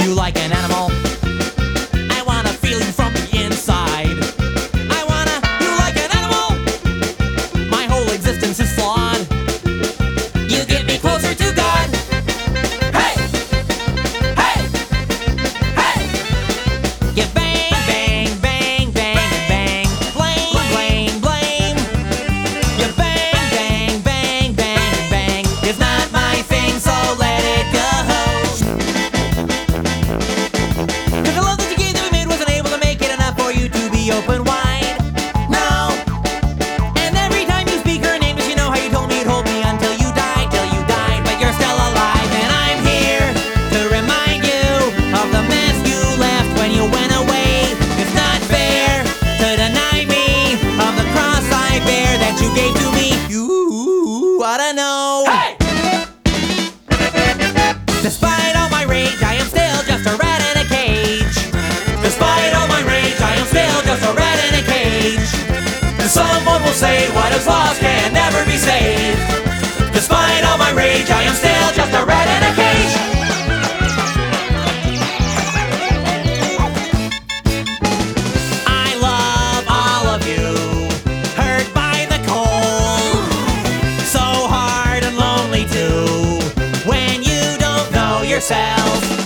you like an animal. I wanna feel you from the inside. I wanna you like an animal. My whole existence is flawed. You get me closer to God. Hey! Hey! Hey! You bang, bang, bang, bang, bang. Blame, blame, blame. You bang, bang, bang, bang, bang. It's not my thing, so let it go. 'Cause the love that you gave that we made wasn't able to make it enough for you to be open wide. No. And every time you speak her name, 'cause you know how you told me you'd hold me until you died, but you're still alive. And I'm here to remind you of the mess you left when you went away. It's not fair to deny me of the cross I bear that you gave to me. You ought to know. Hey! Despite all my rage, I am still just a rat in a cage. Despite all my rage, I am still just a rat in a cage. And someone will say what is lost can never be saved. Despite all my rage, I am still just a rat in a cage. I love all of you, hurt by the cold, so hard and lonely too, when you don't know yourself.